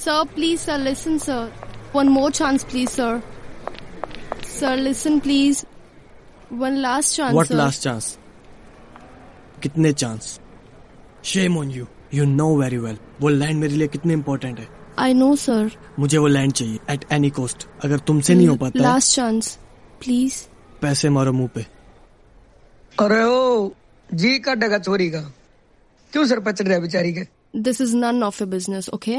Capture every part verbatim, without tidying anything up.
Sir, please, sir, listen, sir. One more chance, please, sir. Sir, listen, please. One last chance, What sir. last chance? कितने chance? Shame on you. You know very well. वो land मेरे लिए कितने important है. I know, sir. मुझे वो land चाहिए at any cost. अगर तुमसे नहीं हो पाता है, Last chance, please. पैसे मारो मुंह पे. अरे ओ जी का डगा चोरी का क्यों सर पे चढ़ रहा है बेचारी के. This is none of your business, okay?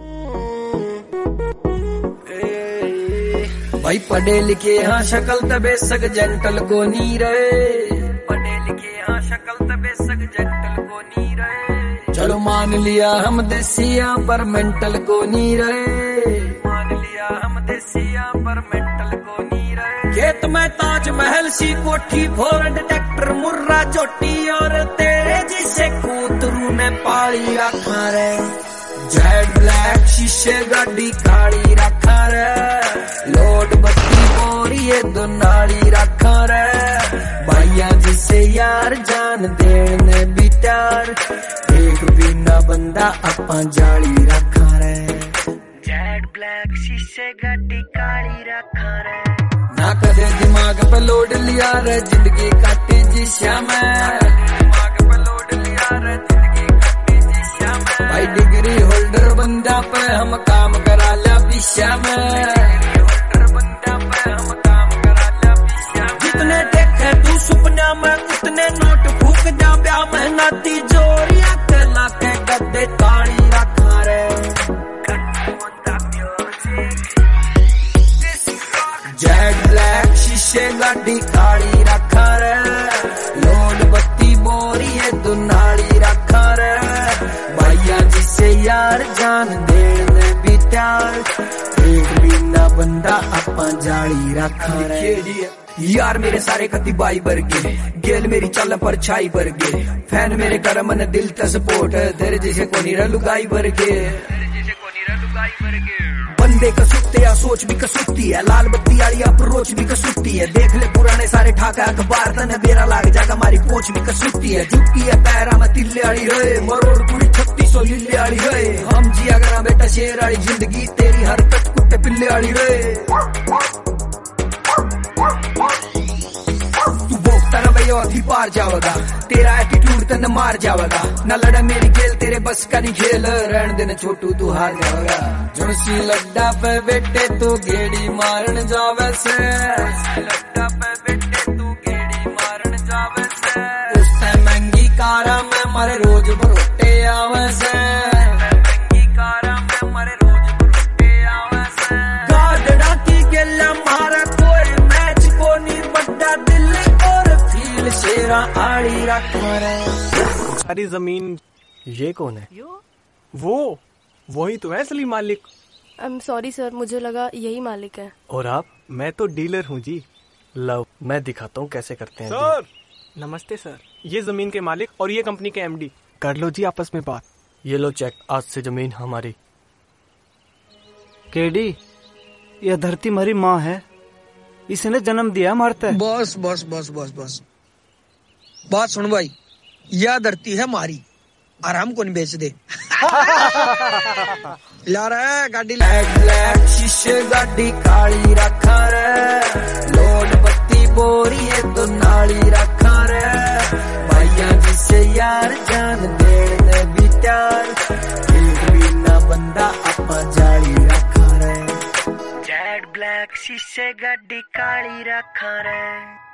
भाई पढ़े लिखे हाँ शक्ल तबे सक जेंटल को नहीं रहे. पढ़े लिखे हाँ शक्ल तबे सक जेंटल को नहीं रहे. चलो मान लिया हम देसिया पर मेंटल को नहीं रहे. मान लिया हम देसिया पर मेंटल को नहीं रहे. खेत में ताजमहल सी कोठी फोर्ड ट्रैक्टर मुर्रा चोटी और तेरे जिसे कूतरू ने पाली रखा रे. जेड ब्लैक शीशे गाड़ी काली रखा रे. लोड बत्ती बोरिए दो नाली रखा रे. भाइया जिसे यार जान देने भी त्यार. एक बिना बंदा अपा जाली रखा रे. जेड ब्लैक शीशे गाड़ी काली रखा रे. ना कदे दिमाग पे लोड लिया रे जिंदगी काटी जी श्याम. दिमाग पे लोड लिया रे जिंदगी काटी जी श्याम. भाई डिग्री होल्डर बंदा पे हम काम करा लिया पिश्या में. जितने देखे तू सुपना में उतने नोट फूक जा ब्या मेहनती जोरिया के लाके गद्दे ताड़ी रखा रे. जेड ब्लैक शीशे गाड़ी काली रखा रे. लोड बत्ती बोरी है दुनाली रखा रे. भैया जिसे यार जान देने भी त्यार. एक बिना बंदा अपा जाली रखा रे. यार मेरे सारे कति बाई वर्गे गेल मेरी चल पर छाई वर्गे. फैन मेरे कर मन दिल त सपोर्ट तेरे जैसे को नीरा लुगाई वर्गे. बंदे कसुत्ते या सोच भी कसुत्ती है. लाल बत्ती आली अप्रोच भी कसुत्ती है. देख ले पुराने सारे ठाका अखबार तने बेरा लाग जागा मारी पोच भी कसुत्ती है. जुटती है पैरा में तिल्ले आली है. मरोड़ पूरी छत्तीस सौ लिल्ले आली है. हम जिया करा बेटा शेर आली जिंदगी तेरी हरकत कुत्ते पिल्ले आली है. तू बोलता ना भैया अभी पार जाओगा. तेरा एटीट्यूड तन मार जाओगा. न लड़ा मेरी खेल तेरे बस का नहीं खेल. रहन देना छोटू तू हार जाओगा. झुनसी लड्डा पे बेटे तू गेड़ी मारन जावे से. लड्डा पे बेटे तू गेड़ी मारन जावे से. उस टाइम महंगी कारा में मारे रोज भरोटे आवे से. महंगी कारा में मारे रोज भरोटे आवे से. गाडड़ा की गेला मारा कोई मैच को नहीं बड्डा दिल और फील शेरा आड़ी रखा रे. सारी जमीन ये कौन है? वो वही तो है असली मालिक. आई एम सॉरी सर, मुझे लगा यही मालिक है. और आप? मैं तो डीलर हूँ जी. लो मैं दिखाता हूँ कैसे करते हैं. सर नमस्ते सर. ये जमीन के मालिक और ये कंपनी के एमडी. कर लो जी आपस में बात. ये लो चेक. आज से जमीन हमारी. केडी यह धरती हमारी माँ है. इसने जन्म दिया मारता है. बस बस बस बस बस बात सुन भाई. यह धरती है मारी आराम को नहीं बेच दे. ला रहा गाड़ी. ब्लैक शीशे गाड़ी काली रखा रे. लोड बत्ती बोरी है दो नाली रखा रे. भैया जिसे यार जान देने भी त्यार. एक बिना बंदा अपा जाली रखा रे. जेड ब्लैक शीशे गाड़ी काली रखा रे.